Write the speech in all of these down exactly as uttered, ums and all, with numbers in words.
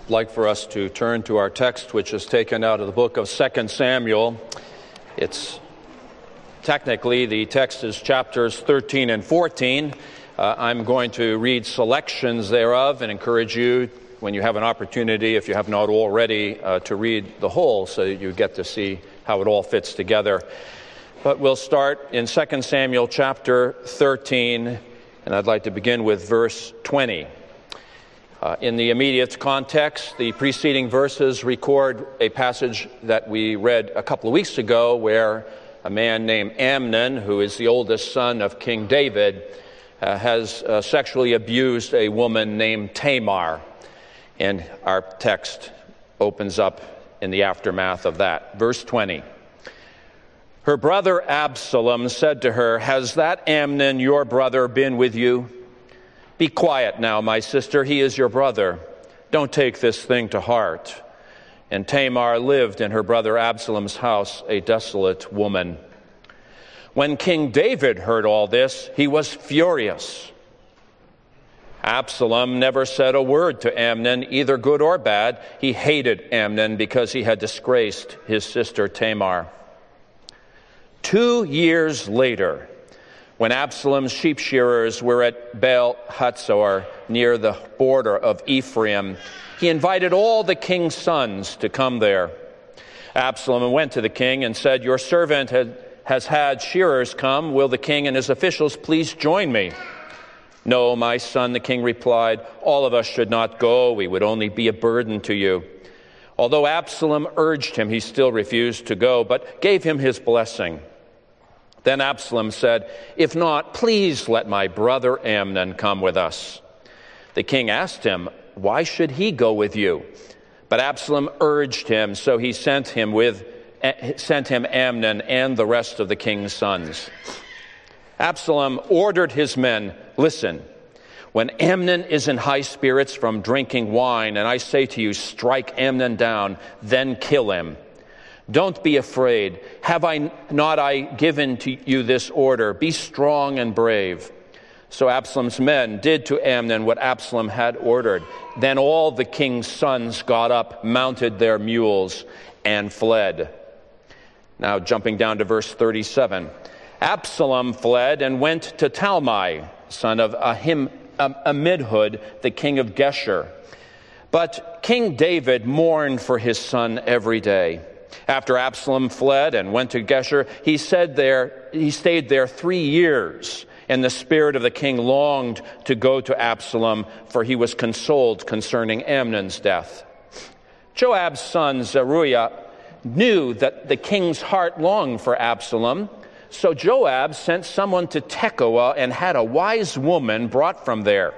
like for us to turn to our text, which is taken out of the book of Second Samuel. It's technically, the text is chapters thirteen and fourteen. Uh, I'm going to read selections thereof and encourage you, when you have an opportunity, if you have not already, uh, to read the whole so that you get to see how it all fits together. But we'll start in Second Samuel chapter thirteen, and I'd like to begin with verse twenty. Uh, in the immediate context, the preceding verses record a passage that we read a couple of weeks ago where a man named Amnon, who is the oldest son of King David, uh, has uh, sexually abused a woman named Tamar. And our text opens up in the aftermath of that. Verse twenty. Her brother Absalom said to her, "Has that Amnon, your brother, been with you? Be quiet now, my sister, he is your brother. Don't take this thing to heart." And Tamar lived in her brother Absalom's house, a desolate woman. When King David heard all this, he was furious. Absalom never said a word to Amnon, either good or bad. He hated Amnon because he had disgraced his sister Tamar. Two years later, when Absalom's sheep shearers were at Baal Hatzor near the border of Ephraim, he invited all the king's sons to come there. Absalom went to the king and said, "Your servant had, has had shearers come. Will the king and his officials please join me?" "No, my son," the king replied, "all of us should not go. We would only be a burden to you." Although Absalom urged him, he still refused to go, but gave him his blessing. Then Absalom said, "If not, please let my brother Amnon come with us." The king asked him, "Why should he go with you?" But Absalom urged him, so he sent him with sent him Amnon and the rest of the king's sons. Absalom ordered his men, "Listen, when Amnon is in high spirits from drinking wine, and I say to you, strike Amnon down, then kill him. Don't be afraid. Have I not I given to you this order? Be strong and brave." So Absalom's men did to Amnon what Absalom had ordered. Then all the king's sons got up, mounted their mules, and fled. Now jumping down to verse thirty-seven. Absalom fled and went to Talmai, son of Ahim, um, Amidhud, the king of Geshur. But King David mourned for his son every day. After Absalom fled and went to Geshur, he said there he stayed there three years, and the spirit of the king longed to go to Absalom, for he was consoled concerning Amnon's death. Joab's son Zeruiah knew that the king's heart longed for Absalom, so Joab sent someone to Tekoa and had a wise woman brought from there.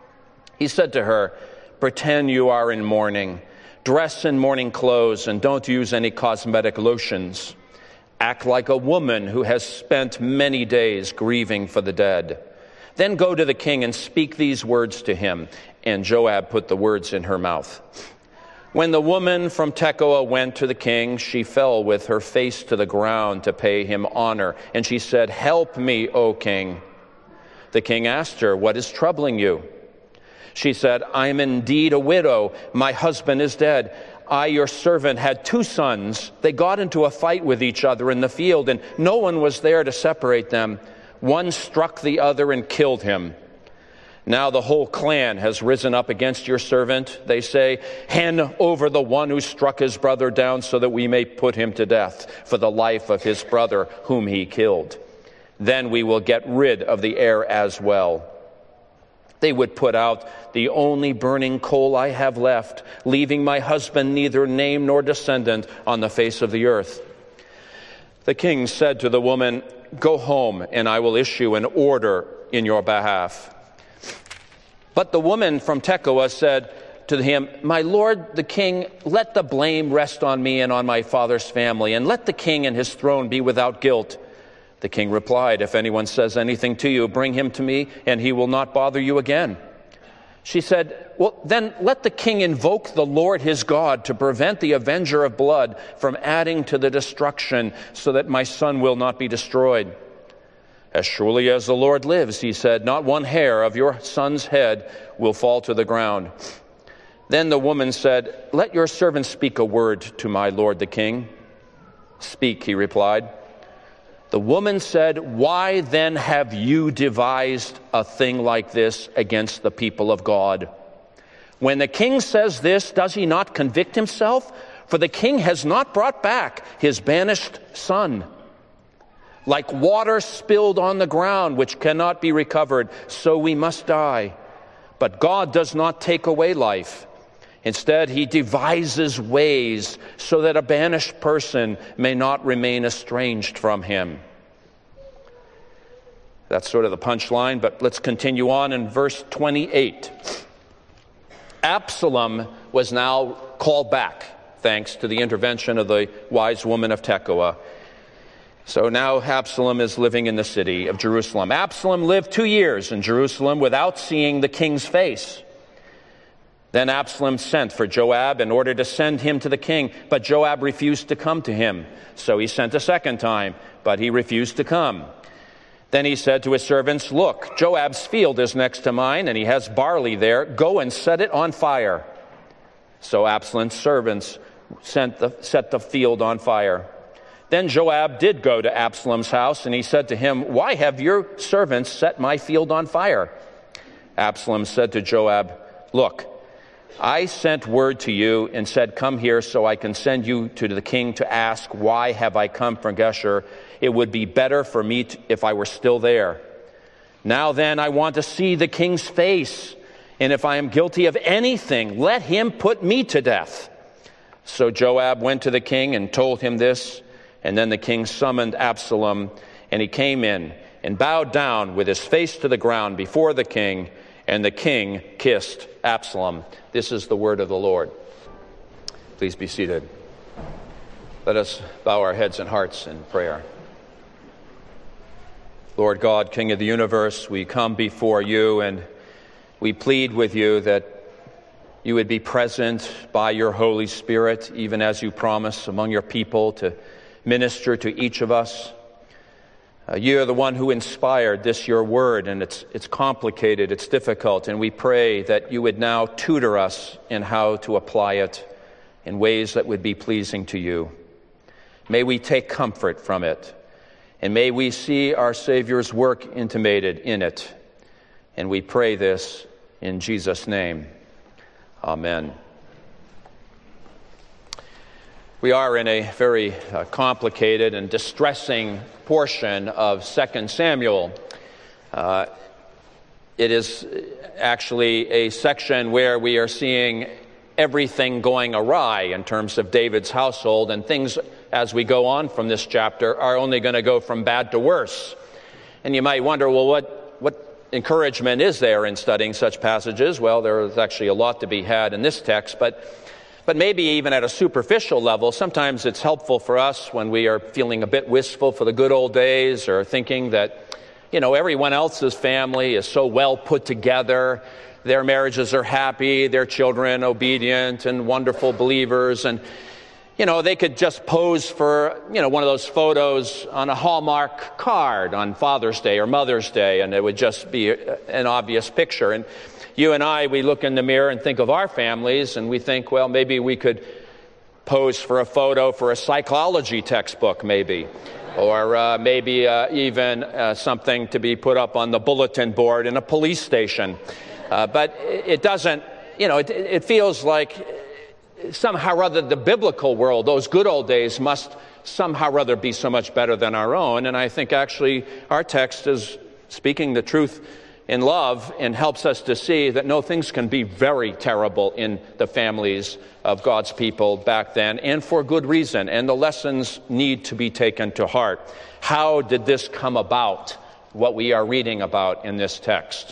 He said to her, "Pretend you are in mourning. Dress in mourning clothes and don't use any cosmetic lotions. Act like a woman who has spent many days grieving for the dead. Then go to the king and speak these words to him." And Joab put the words in her mouth. When the woman from Tekoa went to the king, she fell with her face to the ground to pay him honor. And she said, "Help me, O king." The king asked her, "What is troubling you?" She said, "I am indeed a widow. My husband is dead. I, your servant, had two sons. They got into a fight with each other in the field, and no one was there to separate them. One struck the other and killed him. Now the whole clan has risen up against your servant. They say, 'Hand over the one who struck his brother down so that we may put him to death for the life of his brother whom he killed. Then we will get rid of the heir as well.' They would put out the only burning coal I have left, leaving my husband neither name nor descendant on the face of the earth." The king said to the woman, "Go home, and I will issue an order in your behalf." But the woman from Tekoa said to him, "My lord the king, let the blame rest on me and on my father's family, and let the king and his throne be without guilt." The king replied, "If anyone says anything to you, bring him to me, and he will not bother you again." She said, "Well, then let the king invoke the Lord his God to prevent the avenger of blood from adding to the destruction, so that my son will not be destroyed." As surely as the Lord lives, he said, not one hair of your son's head will fall to the ground. Then the woman said, "Let your servant speak a word to my lord the king." "Speak," he replied. The woman said, "Why then have you devised a thing like this against the people of God? When the king says this, does he not convict himself? For the king has not brought back his banished son. Like water spilled on the ground, which cannot be recovered, so we must die. But God does not take away life. Instead, he devises ways so that a banished person may not remain estranged from him." That's sort of the punchline, but let's continue on in verse twenty-eight. Absalom was now called back, thanks to the intervention of the wise woman of Tekoa. So now Absalom is living in the city of Jerusalem. Absalom lived two years in Jerusalem without seeing the king's face. Then Absalom sent for Joab in order to send him to the king, but Joab refused to come to him. So he sent a second time, but he refused to come. Then he said to his servants, "Look, Joab's field is next to mine, and he has barley there. Go and set it on fire." So Absalom's servants sent the, set the field on fire. Then Joab did go to Absalom's house, and he said to him, "Why have your servants set my field on fire?" Absalom said to Joab, "Look, I sent word to you and said, 'Come here so I can send you to the king to ask, why have I come from Geshur? It would be better for me to, if I were still there. Now then, I want to see the king's face, and if I am guilty of anything, let him put me to death.'" So Joab went to the king and told him this, and then the king summoned Absalom, and he came in and bowed down with his face to the ground before the king, and the king kissed Absalom. This is the word of the Lord. Please be seated. Let us bow our heads and hearts in prayer. Lord God, King of the universe, we come before you and we plead with you that you would be present by your Holy Spirit, even as you promise among your people to minister to each of us. Uh, you are the one who inspired this, your word, and it's it's complicated, it's difficult, and we pray that you would now tutor us in how to apply it in ways that would be pleasing to you. May we take comfort from it, and may we see our Savior's work intimated in it. And we pray this in Jesus' name. Amen. We are in a very uh, complicated and distressing portion of Second Samuel. Uh, it is actually a section where we are seeing everything going awry in terms of David's household, and things as we go on from this chapter are only going to go from bad to worse. And you might wonder, well, what, what encouragement is there in studying such passages? Well, there is actually a lot to be had in this text, but But maybe even at a superficial level, sometimes it's helpful for us when we are feeling a bit wistful for the good old days, or thinking that, you know, everyone else's family is so well put together. Their marriages are happy, their children obedient and wonderful believers. And, you know, they could just pose for, you know, one of those photos on a Hallmark card on Father's Day or Mother's Day, and it would just be an obvious picture. And you and I, we look in the mirror and think of our families, and we think, well, maybe we could pose for a photo for a psychology textbook, maybe. Or uh, maybe uh, even uh, something to be put up on the bulletin board in a police station. Uh, but it doesn't, you know, it, it feels like somehow or other the biblical world, those good old days, must somehow or other be so much better than our own. And I think actually our text is speaking the truth in love and helps us to see that no, things can be very terrible in the families of God's people back then, and for good reason, and the lessons need to be taken to heart. How did this come about, what we are reading about in this text?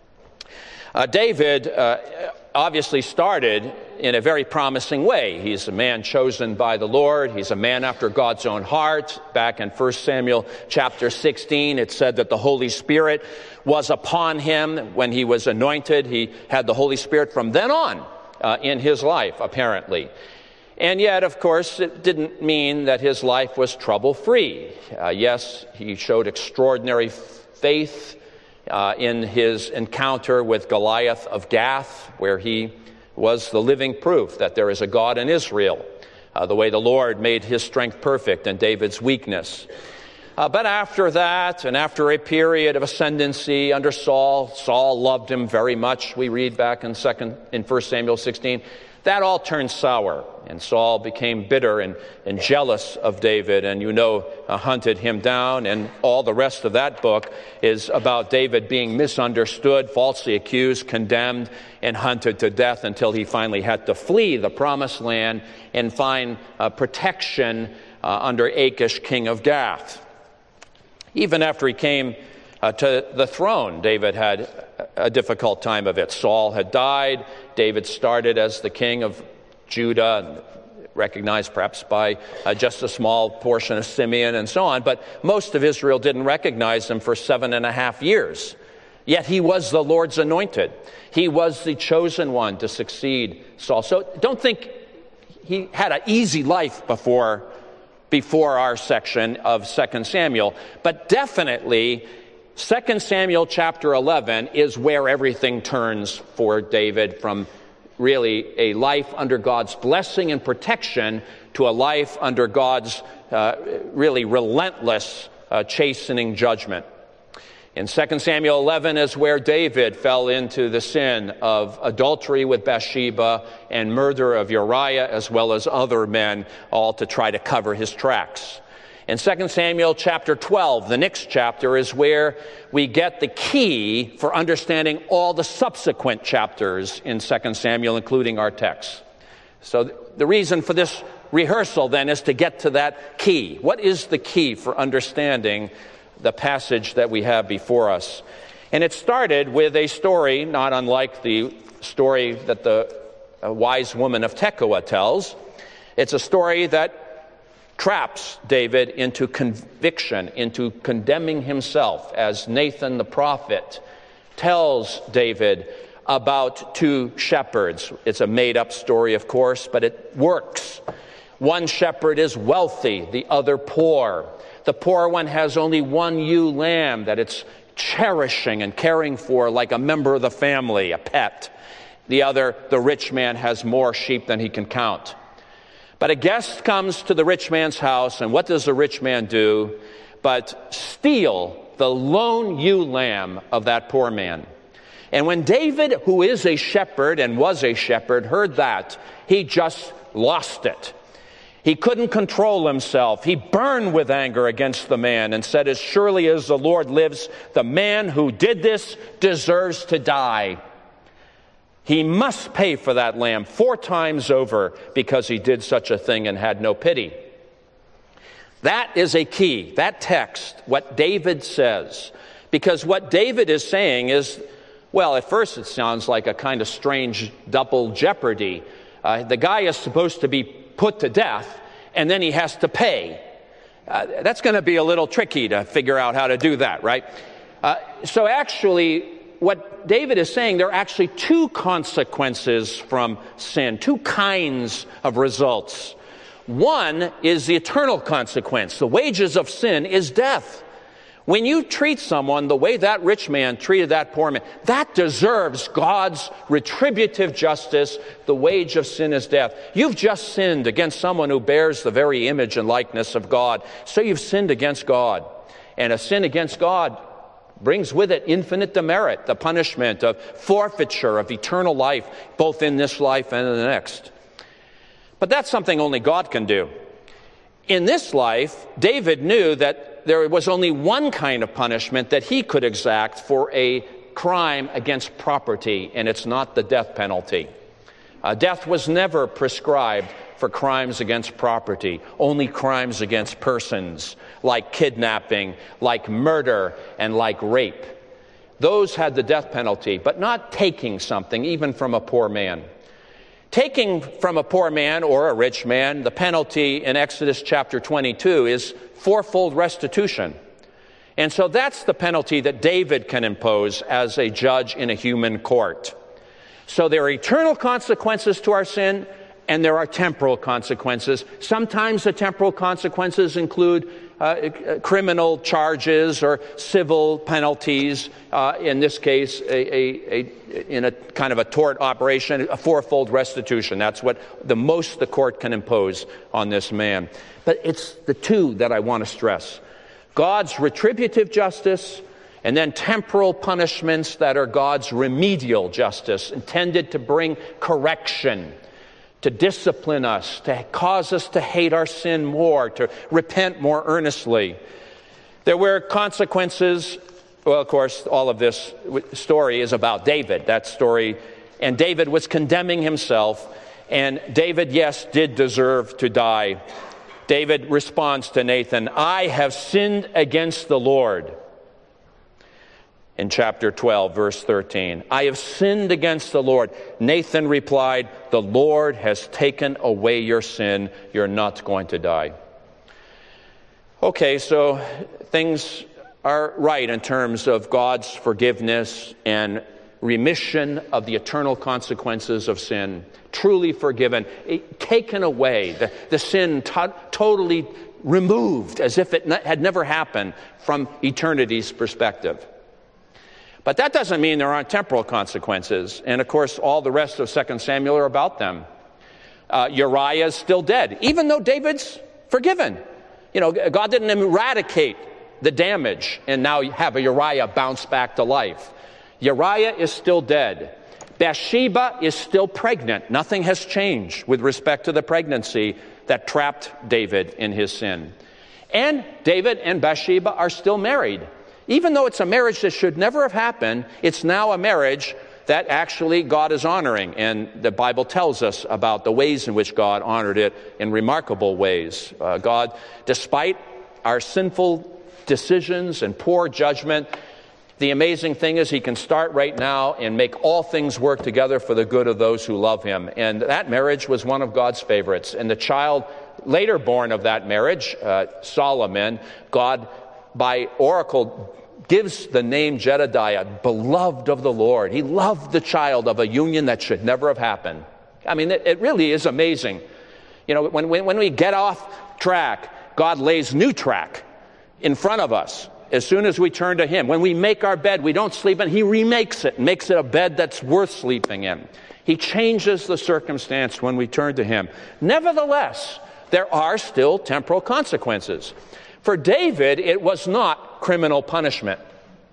Uh, David uh, obviously started in a very promising way. He's a man chosen by the Lord. He's a man after God's own heart. Back in First Samuel chapter sixteen, it said that the Holy Spirit was upon him when he was anointed. He had the Holy Spirit from then on uh, in his life, apparently. And yet, of course, it didn't mean that his life was trouble-free. Uh, yes, he showed extraordinary faith uh, in his encounter with Goliath of Gath, where he was the living proof that there is a God in Israel, uh, the way the Lord made his strength perfect and David's weakness. Uh, but after that, and after a period of ascendancy under Saul, Saul loved him very much. We read back in second in First Samuel sixteen. That all turned sour, and Saul became bitter and, and jealous of David, and you know, uh, hunted him down, and all the rest of that book is about David being misunderstood, falsely accused, condemned, and hunted to death until he finally had to flee the promised land and find uh, protection uh, under Achish, king of Gath. Even after he came uh, to the throne, David had a difficult time of it. Saul had died. David started as the king of Judah, recognized perhaps by uh, just a small portion of Simeon and so on. But most of Israel didn't recognize him for seven and a half years. Yet he was the Lord's anointed. He was the chosen one to succeed Saul. So don't think he had an easy life before before our section of Second Samuel, but definitely Second Samuel chapter eleven is where everything turns for David from really a life under God's blessing and protection to a life under God's uh, really relentless uh, chastening judgment. In Second Samuel eleven is where David fell into the sin of adultery with Bathsheba and murder of Uriah, as well as other men, all to try to cover his tracks. In Second Samuel chapter twelve, the next chapter, is where we get the key for understanding all the subsequent chapters in Second Samuel, including our text. So the reason for this rehearsal then is to get to that key. What is the key for understanding the passage that we have before us? And it started with a story not unlike the story that the wise woman of Tekoa tells. It's a story that traps David into conviction, into condemning himself, as Nathan the prophet tells David about two shepherds. It's a made-up story, of course, but it works. One shepherd is wealthy, the other poor. The poor one has only one ewe lamb that it's cherishing and caring for like a member of the family, a pet. The other, the rich man, has more sheep than he can count. But a guest comes to the rich man's house, and what does the rich man do but steal the lone ewe lamb of that poor man? And when David, who is a shepherd and was a shepherd, heard that, he just lost it. He couldn't control himself. He burned with anger against the man and said, "As surely as the Lord lives, the man who did this deserves to die. He must pay for that lamb four times over because he did such a thing and had no pity." That is a key, that text, what David says. Because what David is saying is, well, at first it sounds like a kind of strange double jeopardy. Uh, the guy is supposed to be put to death, and then he has to pay. Uh, that's going to be a little tricky to figure out how to do that, right? Uh, so actually, what David is saying, there are actually two consequences from sin, two kinds of results. One is the eternal consequence. The wages of sin is death. When you treat someone the way that rich man treated that poor man, that deserves God's retributive justice. The wage of sin is death. You've just sinned against someone who bears the very image and likeness of God. So you've sinned against God. And a sin against God brings with it infinite demerit, the punishment of forfeiture of eternal life, both in this life and in the next. But that's something only God can do. In this life, David knew that there was only one kind of punishment that he could exact for a crime against property, and it's not the death penalty. Uh, death was never prescribed for crimes against property, only crimes against persons, like kidnapping, like murder, and like rape. Those had the death penalty, but not taking something, even from a poor man. Taking from a poor man or a rich man, the penalty in Exodus chapter twenty-two is fourfold restitution. And so that's the penalty that David can impose as a judge in a human court. So there are eternal consequences to our sin, and there are temporal consequences. Sometimes the temporal consequences include uh, criminal charges or civil penalties. Uh, in this case, a, a, a, in a kind of a tort operation, a fourfold restitution. That's what the most the court can impose on this man. But it's the two that I want to stress. God's retributive justice, and then temporal punishments that are God's remedial justice, intended to bring correction, to discipline us, to cause us to hate our sin more, to repent more earnestly. There were consequences. Well, of course, all of this story is about David, that story. And David was condemning himself. And David, yes, did deserve to die. David responds to Nathan, I have sinned against the Lord. In chapter twelve, verse thirteen, I have sinned against the Lord. Nathan replied, the Lord has taken away your sin. You're not going to die. Okay, so things are right in terms of God's forgiveness and remission of the eternal consequences of sin. Truly forgiven, taken away, the, the sin to- totally removed as if it ne- had never happened from eternity's perspective. But that doesn't mean there aren't temporal consequences. And of course, all the rest of Second Samuel are about them. Uh, Uriah is still dead, even though David's forgiven. You know, God didn't eradicate the damage and now have a Uriah bounce back to life. Uriah is still dead. Bathsheba is still pregnant. Nothing has changed with respect to the pregnancy that trapped David in his sin. And David and Bathsheba are still married. Even though it's a marriage that should never have happened, it's now a marriage that actually God is honoring. And the Bible tells us about the ways in which God honored it in remarkable ways. Uh, God, despite our sinful decisions and poor judgment, the amazing thing is he can start right now and make all things work together for the good of those who love him. And that marriage was one of God's favorites. And the child later born of that marriage, uh, Solomon, God, by oracle, gives the name Jedediah, beloved of the Lord. He loved the child of a union that should never have happened. I mean, it, it really is amazing. You know, when, when, when we get off track, God lays new track in front of us as soon as we turn to him. When we make our bed, we don't sleep in. He remakes it, makes it a bed that's worth sleeping in. He changes the circumstance when we turn to him. Nevertheless, there are still temporal consequences. For David, it was not criminal punishment.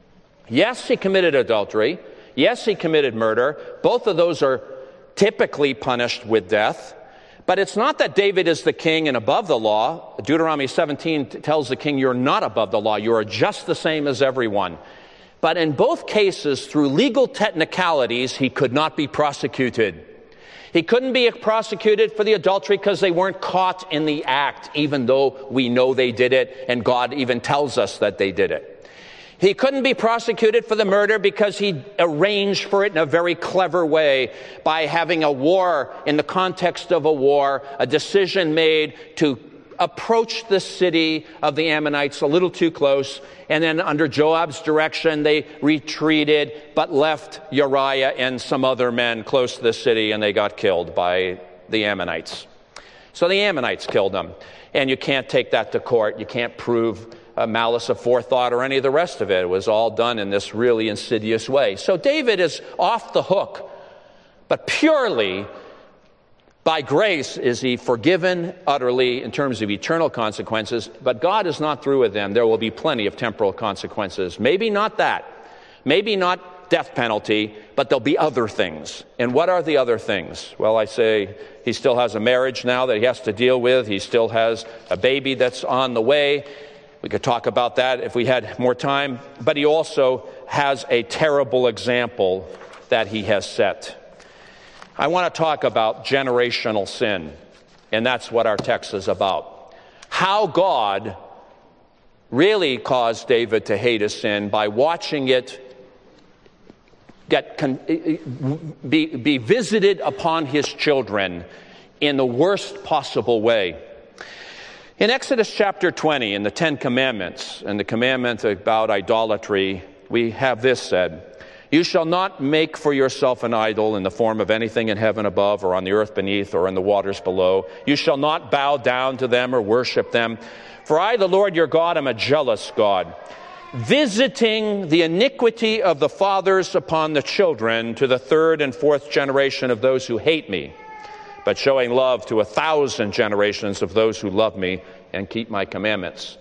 Yes, he committed adultery. Yes, he committed murder. Both of those are typically punished with death. But it's not that David is the king and above the law. Deuteronomy seventeen tells the king, you're not above the law. You are just the same as everyone. But in both cases, through legal technicalities, he could not be prosecuted. He couldn't be prosecuted for the adultery because they weren't caught in the act, even though we know they did it, and God even tells us that they did it. He couldn't be prosecuted for the murder because he arranged for it in a very clever way by having a war, in the context of a war, a decision made to approach the city of the Ammonites a little too close, and then under Joab's direction they retreated but left Uriah and some other men close to the city, and they got killed by the Ammonites. So the Ammonites killed them, and you can't take that to court. You can't prove uh, malice aforethought or any of the rest of it. It was all done in this really insidious way. So David is off the hook, but purely by grace is he forgiven utterly in terms of eternal consequences, but God is not through with them. There will be plenty of temporal consequences. Maybe not that. Maybe not death penalty, but there'll be other things. And what are the other things? Well, I say he still has a marriage now that he has to deal with. He still has a baby that's on the way. We could talk about that if we had more time. But he also has a terrible example that he has set. I want to talk about generational sin, and that's what our text is about. How God really caused David to hate his sin by watching it get be, be visited upon his children in the worst possible way. In Exodus chapter twenty, in the Ten Commandments, and the commandment about idolatry, we have this said, You shall not make for yourself an idol in the form of anything in heaven above or on the earth beneath or in the waters below. You shall not bow down to them or worship them. For I, the Lord your God, am a jealous God, visiting the iniquity of the fathers upon the children to the third and fourth generation of those who hate me, but showing love to a thousand generations of those who love me and keep my commandments.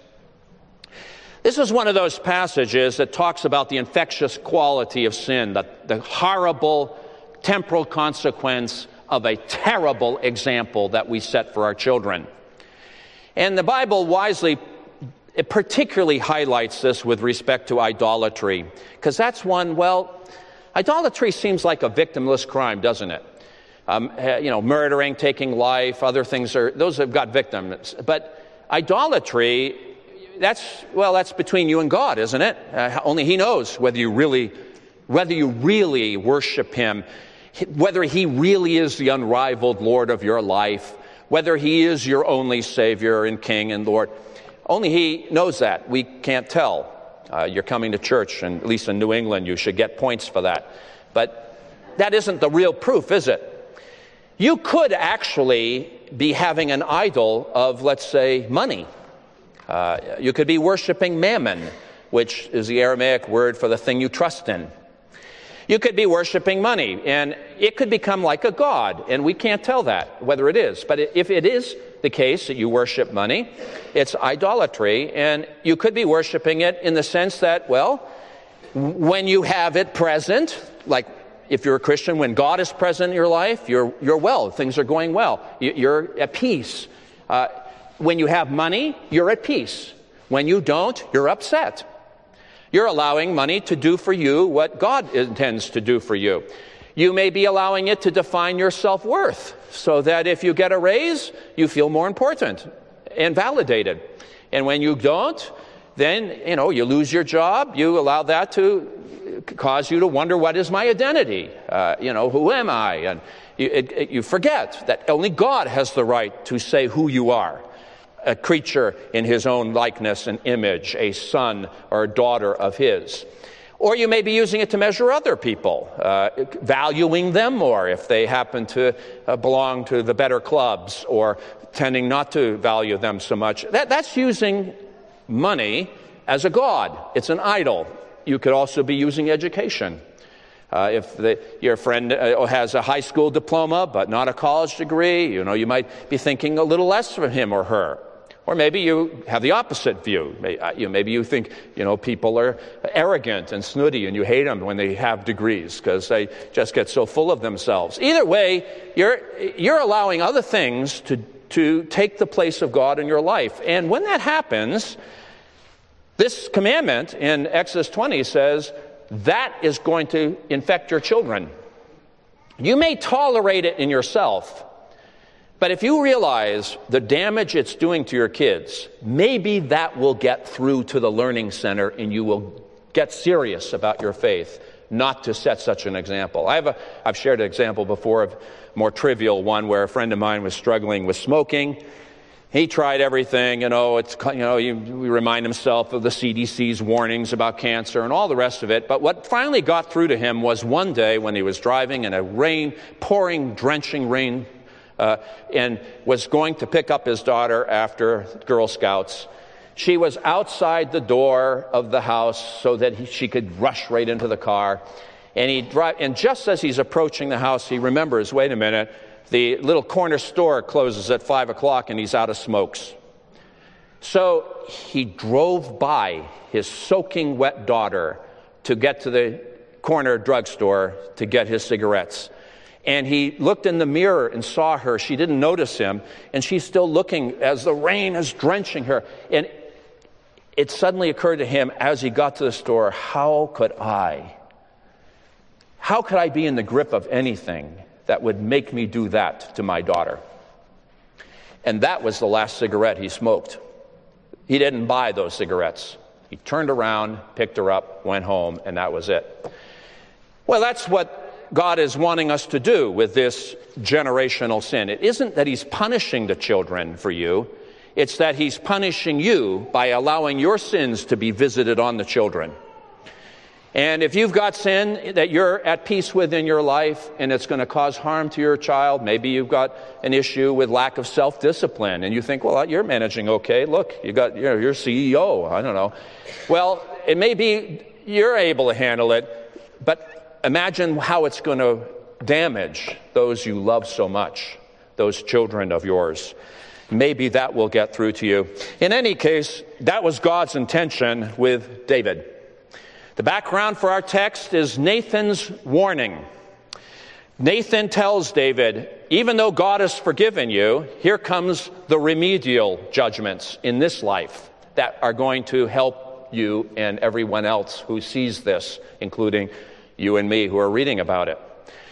This is one of those passages that talks about the infectious quality of sin, the, the horrible temporal consequence of a terrible example that we set for our children. And the Bible wisely, it particularly highlights this with respect to idolatry, because that's one, well, idolatry seems like a victimless crime, doesn't it? Um, you know, murdering, taking life, other things are, those have got victims. But idolatry, that's, well, that's between you and God, isn't it? Uh, only He knows whether you really, whether you really worship Him, whether He really is the unrivaled Lord of your life, whether He is your only Savior and King and Lord. Only He knows that. We can't tell. Uh, you're coming to church, and at least in New England, you should get points for that. But that isn't the real proof, is it? You could actually be having an idol of, let's say, money. Uh, you could be worshiping mammon, which is the Aramaic word for the thing you trust in. You could be worshiping money, and it could become like a god, and we can't tell that, whether it is. But if it is the case that you worship money, it's idolatry, and you could be worshiping it in the sense that, well, when you have it present, like if you're a Christian, when God is present in your life, you're you're well, things are going well, you're at peace. Uh, when you have money, you're at peace. When you don't, you're upset. You're allowing money to do for you what God intends to do for you. You may be allowing it to define your self-worth, so that if you get a raise, you feel more important and validated. And when you don't, then, you know, you lose your job, you allow that to cause you to wonder, what is my identity? Uh, you know, who am I? And you, it, it, you forget that only God has the right to say who you are. A creature in His own likeness and image, a son or a daughter of His. Or you may be using it to measure other people, uh, valuing them more if they happen to uh, belong to the better clubs, or tending not to value them so much. That, that's using money as a god. It's an idol. You could also be using education. Uh, if the, your friend uh, has a high school diploma but not a college degree, you know, you might be thinking a little less of him or her. Or maybe you have the opposite view. Maybe you think, you know, people are arrogant and snooty and you hate them when they have degrees because they just get so full of themselves. Either way, you're you're allowing other things to, to take the place of God in your life. And when that happens, this commandment in Exodus twenty says that is going to infect your children. You may tolerate it in yourself, but if you realize the damage it's doing to your kids, maybe that will get through to the learning center and you will get serious about your faith, not to set such an example. I have a, I've shared an example before of a more trivial one where a friend of mine was struggling with smoking. He tried everything, you know, it's, you know, you, you remind himself of the C D C's warnings about cancer and all the rest of it. But what finally got through to him was one day when he was driving in a rain, pouring, drenching rain, Uh, and was going to pick up his daughter after Girl Scouts. She was outside the door of the house so that he, she could rush right into the car. And he drive, and just as he's approaching the house, he remembers, wait a minute, the little corner store closes at five o'clock and he's out of smokes. So he drove by his soaking wet daughter to get to the corner drugstore to get his cigarettes. And he looked in the mirror and saw her. She didn't notice him, and she's still looking as the rain is drenching her. And it suddenly occurred to him as he got to the store, how could I? How could I be in the grip of anything that would make me do that to my daughter? And that was the last cigarette he smoked. He didn't buy those cigarettes. He turned around, picked her up, went home, and that was it. Well, that's what God is wanting us to do with this generational sin. It isn't that He's punishing the children for you. It's that He's punishing you by allowing your sins to be visited on the children. And if you've got sin that you're at peace with in your life and it's going to cause harm to your child, maybe you've got an issue with lack of self-discipline and you think, well, you're managing okay. Look, you got, you know, you're C E O. I don't know. Well, it may be you're able to handle it, but imagine how it's going to damage those you love so much, those children of yours. Maybe that will get through to you. In any case, that was God's intention with David. The background for our text is Nathan's warning. Nathan tells David, even though God has forgiven you, here comes the remedial judgments in this life that are going to help you and everyone else who sees this, including you and me who are reading about it.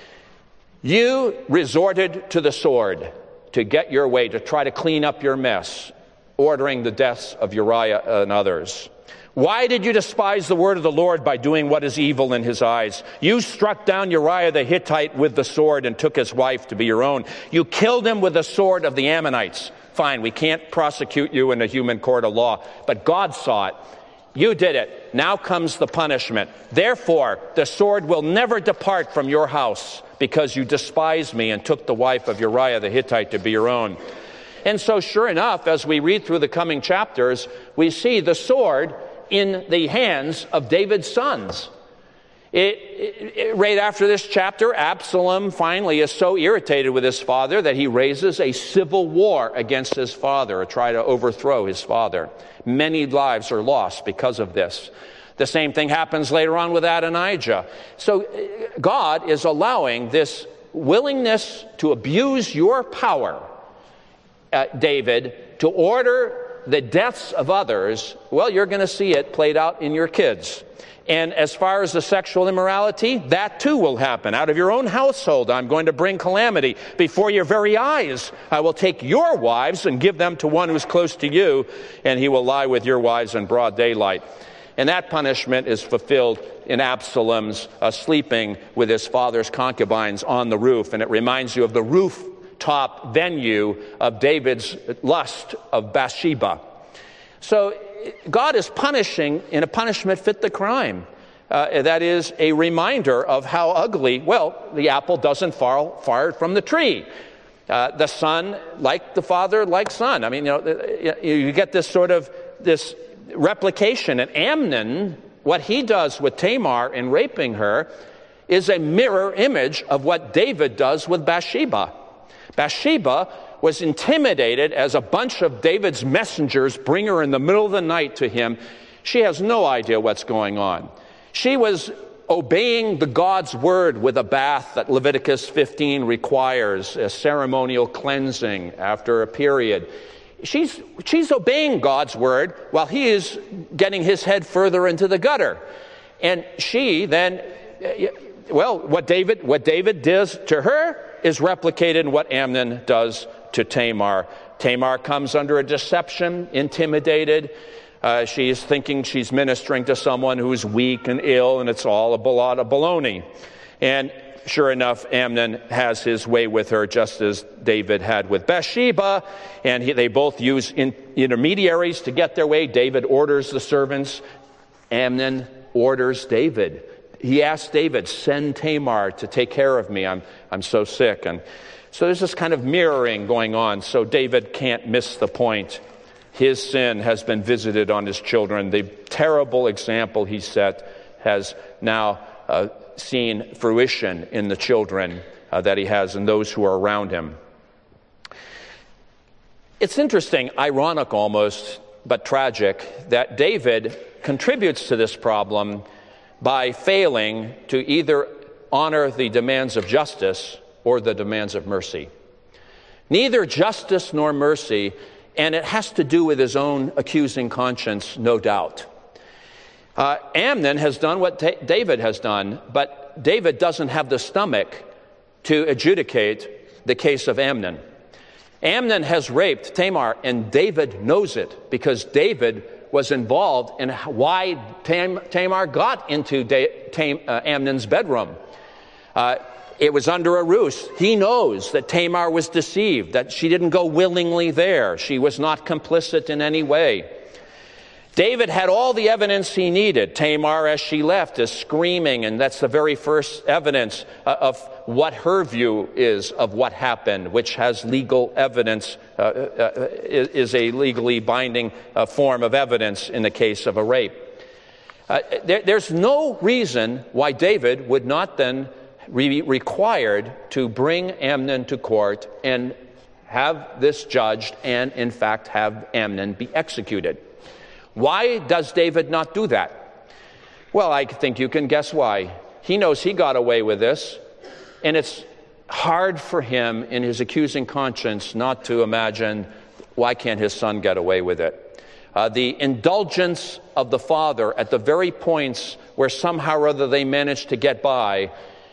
You resorted to the sword to get your way, to try to clean up your mess, ordering the deaths of Uriah and others. Why did you despise the word of the Lord by doing what is evil in his eyes? You struck down Uriah the Hittite with the sword and took his wife to be your own. You killed him with the sword of the Ammonites. Fine, we can't prosecute you in a human court of law, but God saw it. You did it. Now comes the punishment. Therefore, the sword will never depart from your house because you despised me and took the wife of Uriah the Hittite to be your own. And so sure enough, as we read through the coming chapters, we see the sword in the hands of David's sons. It, it, it, right after this chapter, Absalom finally is so irritated with his father that he raises a civil war against his father, or try to overthrow his father. Many lives are lost because of this. The same thing happens later on with Adonijah. So God is allowing this willingness to abuse your power, uh, David, to order the deaths of others. Well, you're going to see it played out in your kids. And as far as the sexual immorality, that too will happen. Out of your own household, I'm going to bring calamity. Before your very eyes, I will take your wives and give them to one who's close to you, and he will lie with your wives in broad daylight. And that punishment is fulfilled in Absalom's uh, sleeping with his father's concubines on the roof. And it reminds you of the rooftop venue of David's lust of Bathsheba. So God is punishing in a punishment fit the crime. Uh, that is a reminder of how ugly, well, the apple doesn't fall far from the tree. Uh, the son, like the father, like son. I mean, you know, you get this sort of, this replication. And Amnon, what he does with Tamar in raping her, is a mirror image of what David does with Bathsheba. Bathsheba was intimidated as a bunch of David's messengers bring her in the middle of the night to him. She has no idea what's going on. She was obeying the God's word with a bath that Leviticus fifteen requires, a ceremonial cleansing after a period. She's, she's obeying God's word while he is getting his head further into the gutter. And she then, well, what David, what David does to her is replicated in what Amnon does to Tamar. Tamar comes under a deception, intimidated. Uh, she's thinking she's ministering to someone who's weak and ill, and it's all a lot of baloney. And sure enough, Amnon has his way with her, just as David had with Bathsheba, and he, they both use in, intermediaries to get their way. David orders the servants. Amnon orders David. He asks David, send Tamar to take care of me. I'm, I'm so sick. And so there's this kind of mirroring going on, so David can't miss the point. His sin has been visited on his children. The terrible example he set has now uh, seen fruition in the children uh, that he has and those who are around him. It's interesting, ironic almost, but tragic, that David contributes to this problem by failing to either honor the demands of justice or the demands of mercy. Neither justice nor mercy, and it has to do with his own accusing conscience, no doubt. Uh, Amnon has done what ta- David has done, but David doesn't have the stomach to adjudicate the case of Amnon. Amnon has raped Tamar, and David knows it because David was involved in why Tam- Tamar got into da- Tam- uh, Amnon's bedroom. Uh, it was under a ruse. He knows that Tamar was deceived, that she didn't go willingly there. She was not complicit in any way. David had all the evidence he needed. Tamar, as she left, is screaming, and that's the very first evidence of what her view is of what happened, which has legal evidence, uh, uh, is a legally binding uh, form of evidence in the case of a rape. Uh, there, there's no reason why David would not then be required to bring Amnon to court and have this judged and, in fact, have Amnon be executed. Why does David not do that? Well, I think you can guess why. He knows he got away with this, and it's hard for him in his accusing conscience not to imagine, why can't his son get away with it? Uh, the indulgence of the father at the very points where somehow or other they manage to get by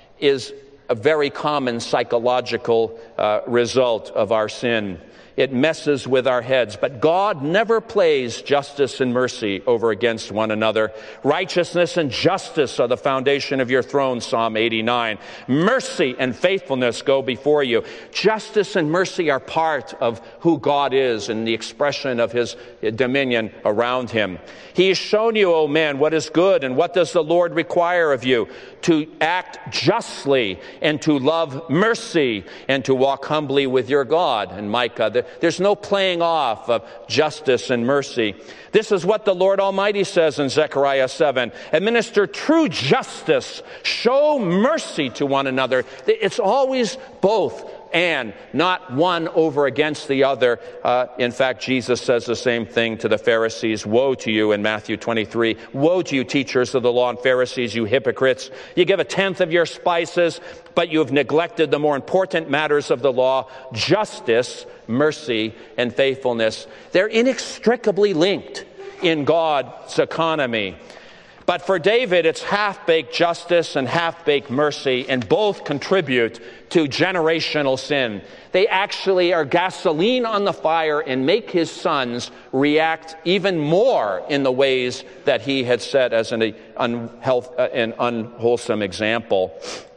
is a very common psychological uh, result of our sin. It messes with our heads. But God never plays justice and mercy over against one another. Righteousness and justice are the foundation of your throne, Psalm eighty-nine. Mercy and faithfulness go before you. Justice and mercy are part of who God is and the expression of his dominion around him. He has shown you, O man, what is good, and what does the Lord require of you? To act justly and to love mercy and to walk humbly with your God. And Micah, there's no playing off of justice and mercy. This is what the Lord Almighty says in Zechariah seven. Administer true justice. Show mercy to one another. It's always both and, not one over against the other. Uh, in fact, Jesus says the same thing to the Pharisees. Woe to you in Matthew twenty-three. Woe to you, teachers of the law and Pharisees, you hypocrites. You give a tenth of your spices, but you have neglected the more important matters of the law, justice, mercy, and faithfulness. They're inextricably linked in God's economy. But for David, it's half-baked justice and half-baked mercy, and both contribute to generational sin. They actually are gasoline on the fire and make his sons react even more in the ways that he had set as an, unhealth, uh, an unwholesome example.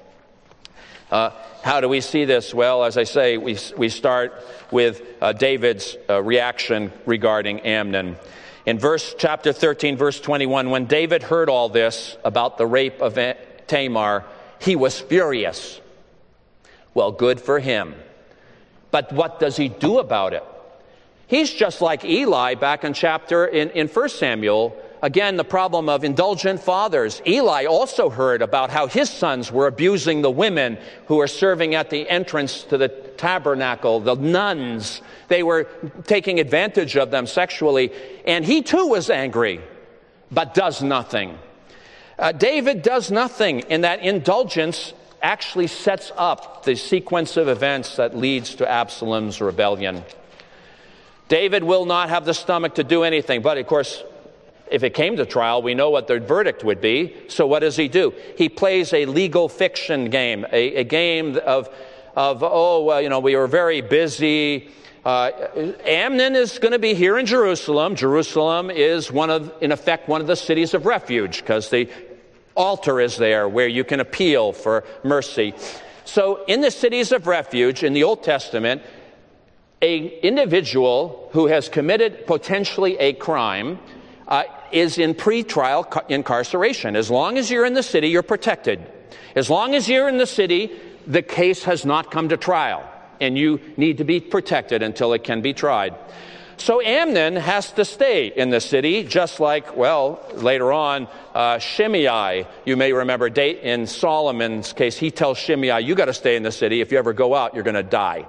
Uh, how do we see this? Well, as I say, we, we start with uh, David's uh, reaction regarding Amnon. In verse chapter thirteen, verse twenty-one, when David heard all this about the rape of Tamar, he was furious. Well, good for him. But what does he do about it? He's just like Eli back in chapter in, in First Samuel. Again, the problem of indulgent fathers. Eli also heard about how his sons were abusing the women who were serving at the entrance to the tabernacle, the nuns. They were taking advantage of them sexually. And he too was angry, but does nothing. Uh, David does nothing, and that indulgence actually sets up the sequence of events that leads to Absalom's rebellion. David will not have the stomach to do anything, but of course, if it came to trial, we know what the verdict would be. So what does he do? He plays a legal fiction game, a, a game of, of oh, well, you know, we were very busy. Uh, Amnon is going to be here in Jerusalem. Jerusalem is one of, in effect, one of the cities of refuge, because the altar is there where you can appeal for mercy. So in the cities of refuge in the Old Testament, an individual who has committed potentially a crime Uh, is in pre-trial incarceration. As long as you're in the city, you're protected. As long as you're in the city, the case has not come to trial, and you need to be protected until it can be tried. So Amnon has to stay in the city, just like, well, later on, uh, Shimei, you may remember in Solomon's case, he tells Shimei, you got to stay in the city. If you ever go out, you're going to die.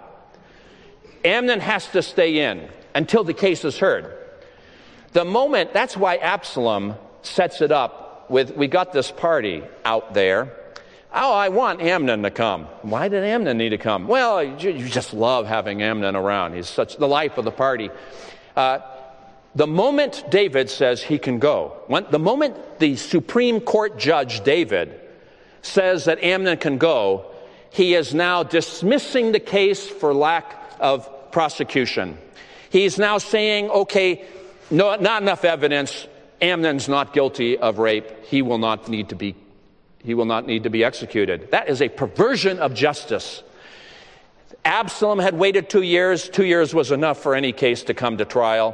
Amnon has to stay in until the case is heard. The moment, that's why Absalom sets it up with, we got this party out there. Oh, I want Amnon to come. Why did Amnon need to come? Well, you, you just love having Amnon around. He's such the life of the party. Uh, the moment David says he can go, when, the moment the Supreme Court Judge David says that Amnon can go, he is now dismissing the case for lack of prosecution. He's now saying, okay, no, not enough evidence. Amnon's not guilty of rape. He will not need to be, he will not need to be executed. That is a perversion of justice. Absalom had waited two years. Two years was enough for any case to come to trial.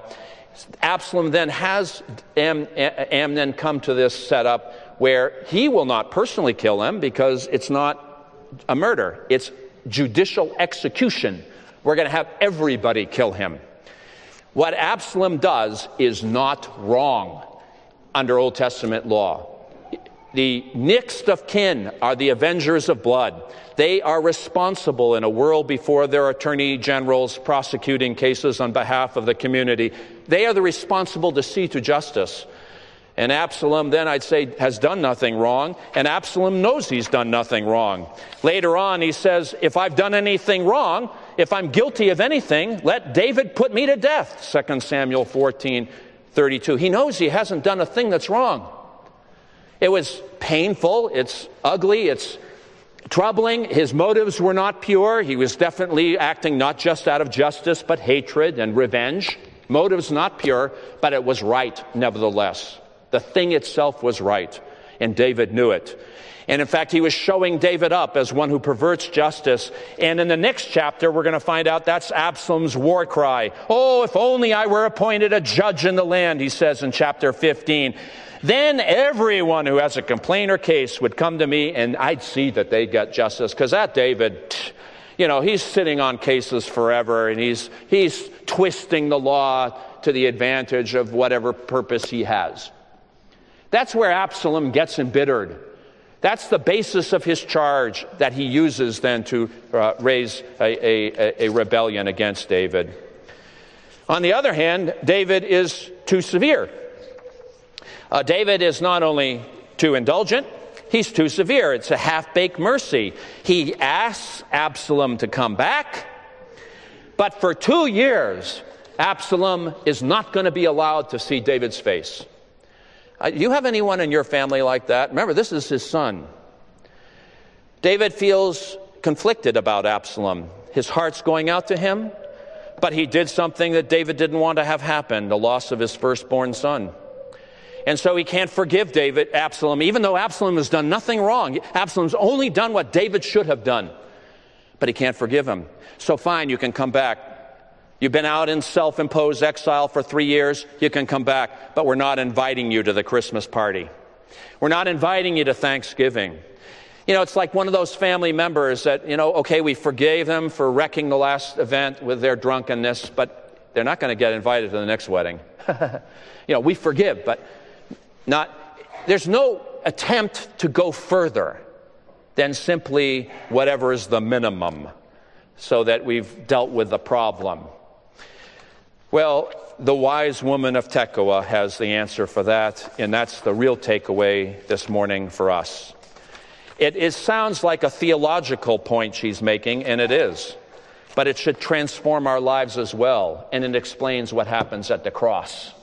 Absalom then has Am- Amnon come to this setup where he will not personally kill him because it's not a murder. It's judicial execution. We're going to have everybody kill him. What Absalom does is not wrong under Old Testament law. The next of kin are the avengers of blood. They are responsible in a world before their attorney generals prosecuting cases on behalf of the community. They are the responsible to see to justice. And Absalom then, I'd say, has done nothing wrong, and Absalom knows he's done nothing wrong. Later on, he says, if I've done anything wrong, if I'm guilty of anything, let David put me to death, Second Samuel fourteen thirty-two. He knows he hasn't done a thing that's wrong. It was painful, it's ugly, it's troubling. His motives were not pure. He was definitely acting not just out of justice, but hatred and revenge. Motives not pure, but it was right nevertheless. The thing itself was right, and David knew it. And in fact, he was showing David up as one who perverts justice. And in the next chapter, we're going to find out that's Absalom's war cry. Oh, if only I were appointed a judge in the land, he says in chapter fifteen. Then everyone who has a complaint or case would come to me, and I'd see that they get justice. Because that David, you know, he's sitting on cases forever, and he's he's twisting the law to the advantage of whatever purpose he has. That's where Absalom gets embittered. That's the basis of his charge that he uses then to uh, raise a, a, a rebellion against David. On the other hand, David is too severe. Uh, David is not only too indulgent, he's too severe. It's a half-baked mercy. He asks Absalom to come back, but for two years, Absalom is not going to be allowed to see David's face. Uh, do you have anyone in your family like that? Remember, this is his son. David feels conflicted about Absalom. His heart's going out to him, but he did something that David didn't want to have happen, the loss of his firstborn son. And so he can't forgive David, Absalom, even though Absalom has done nothing wrong. Absalom's only done what David should have done, but he can't forgive him. So fine, you can come back. You've been out in self-imposed exile for three years. You can come back, but we're not inviting you to the Christmas party. We're not inviting you to Thanksgiving. You know, it's like one of those family members that, you know, okay, we forgave them for wrecking the last event with their drunkenness, but they're not going to get invited to the next wedding. You know, we forgive, but not, there's no attempt to go further than simply whatever is the minimum so that we've dealt with the problem. Well, the wise woman of Tekoa has the answer for that, and that's the real takeaway this morning for us. It, it sounds like a theological point she's making, and it is, but it should transform our lives as well, and it explains what happens at the cross.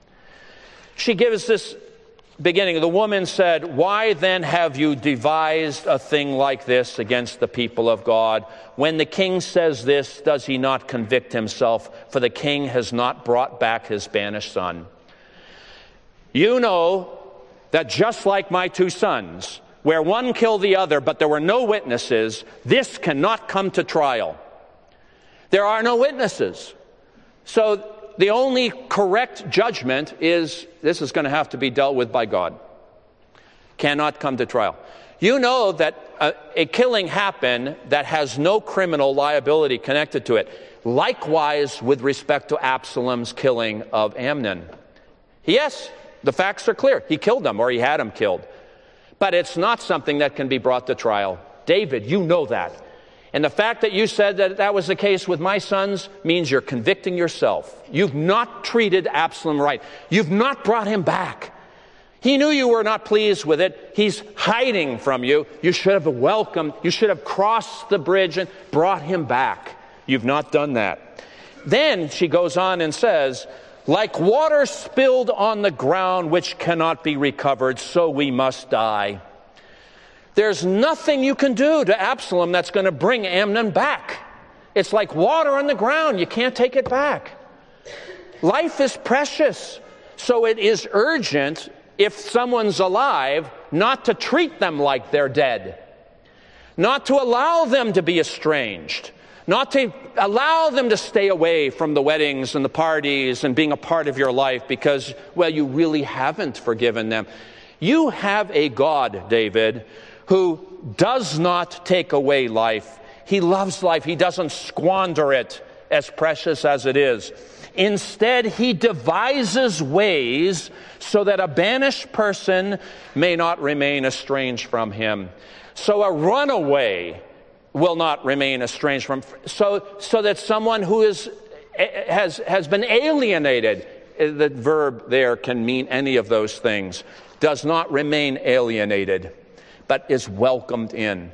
She gives this beginning. The woman said, "Why then have you devised a thing like this against the people of God? When the king says this, does he not convict himself? For the king has not brought back his banished son. You know that just like my two sons, where one killed the other, but there were no witnesses, this cannot come to trial." There are no witnesses. So the only correct judgment is this is going to have to be dealt with by God. Cannot come to trial. You know that a, a killing happened that has no criminal liability connected to it. Likewise with respect to Absalom's killing of Amnon. Yes, the facts are clear. He killed him or he had him killed. But it's not something that can be brought to trial. David, you know that. And the fact that you said that that was the case with my sons means you're convicting yourself. You've not treated Absalom right. You've not brought him back. He knew you were not pleased with it. He's hiding from you. You should have welcomed, you should have crossed the bridge and brought him back. You've not done that. Then she goes on and says, "Like water spilled on the ground which cannot be recovered, so we must die." There's nothing you can do to Absalom that's going to bring Amnon back. It's like water on the ground. You can't take it back. Life is precious, so it is urgent, if someone's alive, not to treat them like they're dead, not to allow them to be estranged, Not to allow them to stay away from the weddings and the parties and being a part of your life because, well, you really haven't forgiven them. You have a God, David, who does not take away life. He loves life. He doesn't squander it, as precious as it is. Instead, he devises ways so that a banished person may not remain estranged from him. So a runaway will not remain estranged from, so so that someone who is has has been alienated, the verb there can mean any of those things, does not remain alienated, but is welcomed in.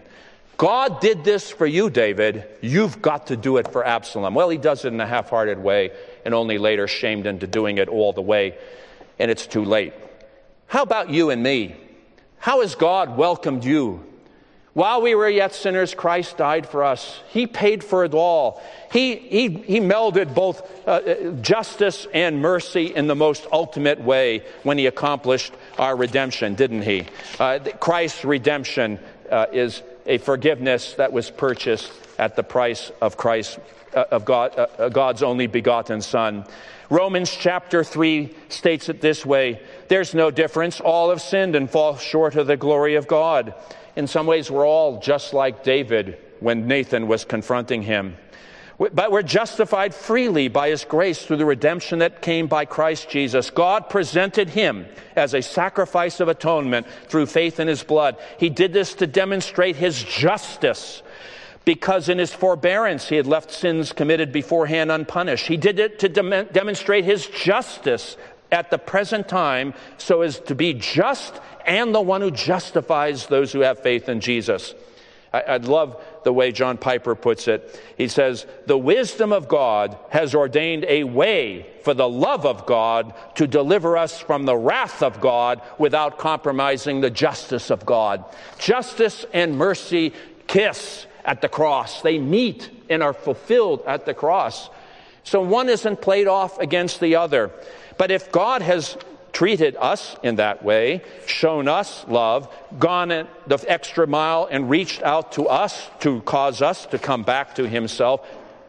God did this for you, David. You've got to do it for Absalom. Well, he does it in a half-hearted way and only later shamed into doing it all the way, and it's too late. How about you and me? How has God welcomed you? While we were yet sinners, Christ died for us. He paid for it all. He, he, he melded both uh, justice and mercy in the most ultimate way when he accomplished our redemption, didn't he? Uh, Christ's redemption uh, is a forgiveness that was purchased at the price of Christ, uh, of God, uh, God's only begotten Son. Romans chapter three states it this way: there's no difference. All have sinned and fall short of the glory of God. In some ways, we're all just like David when Nathan was confronting him. But we're justified freely by his grace through the redemption that came by Christ Jesus. God presented him as a sacrifice of atonement through faith in his blood. He did this to demonstrate his justice, because in his forbearance he had left sins committed beforehand unpunished. He did it to dem- demonstrate his justice at the present time, so as to be just and the one who justifies those who have faith in Jesus. I, I love the way John Piper puts it. He says, the wisdom of God has ordained a way for the love of God to deliver us from the wrath of God without compromising the justice of God. Justice and mercy kiss at the cross. They meet and are fulfilled at the cross. So one isn't played off against the other. But if God has treated us in that way, shown us love, gone the extra mile and reached out to us to cause us to come back to himself,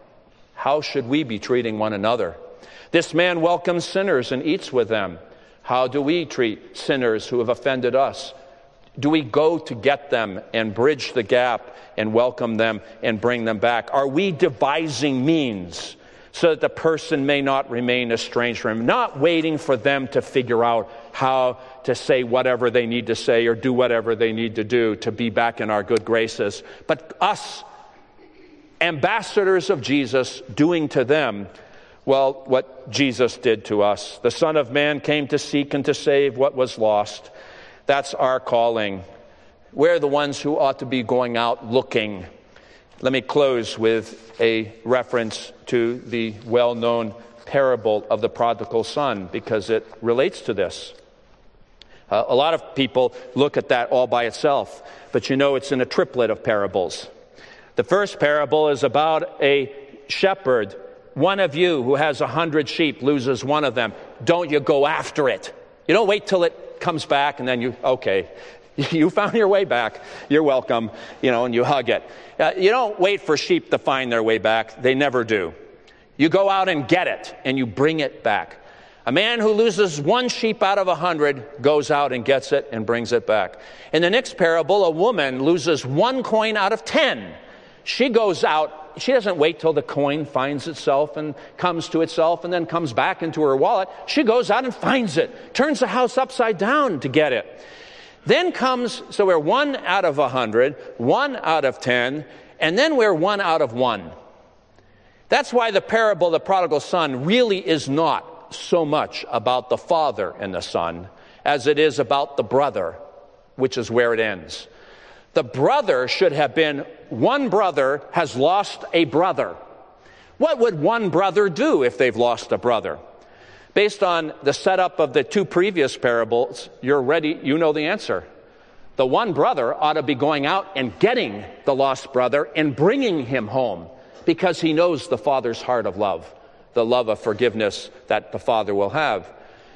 how should we be treating one another? This man welcomes sinners and eats with them. How do we treat sinners who have offended us? Do we go to get them and bridge the gap and welcome them and bring them back? Are we devising means so that the person may not remain estranged from him, not waiting for them to figure out how to say whatever they need to say or do whatever they need to do to be back in our good graces, but us, ambassadors of Jesus, doing to them, well, what Jesus did to us. The Son of Man came to seek and to save what was lost. That's our calling. We're the ones who ought to be going out looking. Let me close with a reference to the well-known parable of the prodigal son, because it relates to this. Uh, a lot of people look at that all by itself, but you know it's in a triplet of parables. The first parable is about a shepherd. One of you who has a hundred sheep loses one of them. Don't you go after it. You don't wait till it comes back and then you, okay, you found your way back. You're welcome, you know, and you hug it. Uh, you don't wait for sheep to find their way back. They never do. You go out and get it, and you bring it back. A man who loses one sheep out of a hundred goes out and gets it and brings it back. In the next parable, a woman loses one coin out of ten. She goes out. She doesn't wait till the coin finds itself and comes to itself and then comes back into her wallet. She goes out and finds it, turns the house upside down to get it. Then comes, so we're one out of a hundred, one out of ten, and then we're one out of one. That's why the parable of the prodigal son really is not so much about the father and the son as it is about the brother, which is where it ends. The brother should have been, one brother has lost a brother. What would one brother do if they've lost a brother? Based on the setup of the two previous parables, you're ready, you know the answer. The one brother ought to be going out and getting the lost brother and bringing him home, because he knows the father's heart of love, the love of forgiveness that the father will have.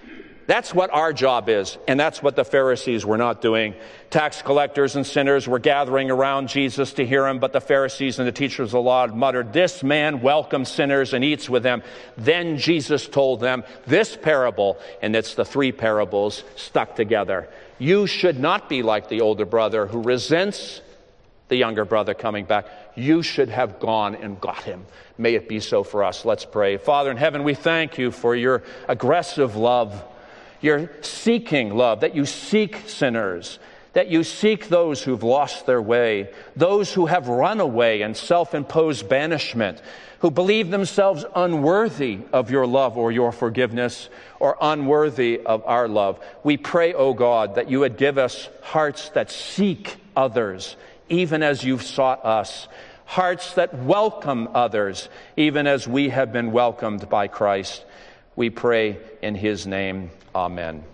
That's what our job is, and that's what the Pharisees were not doing. Tax collectors and sinners were gathering around Jesus to hear him, but the Pharisees and the teachers of the law muttered, "This man welcomes sinners and eats with them." Then Jesus told them this parable, and it's the three parables stuck together. You should not be like the older brother who resents the younger brother coming back. You should have gone and got him. May it be so for us. Let's pray. Father in heaven, we thank you for your aggressive love, your seeking love, that you seek sinners, that you seek those who've lost their way, those who have run away in self-imposed banishment, who believe themselves unworthy of your love or your forgiveness, or unworthy of our love. We pray, O God, that you would give us hearts that seek others, even as you've sought us, hearts that welcome others, even as we have been welcomed by Christ. We pray in his name. Amen.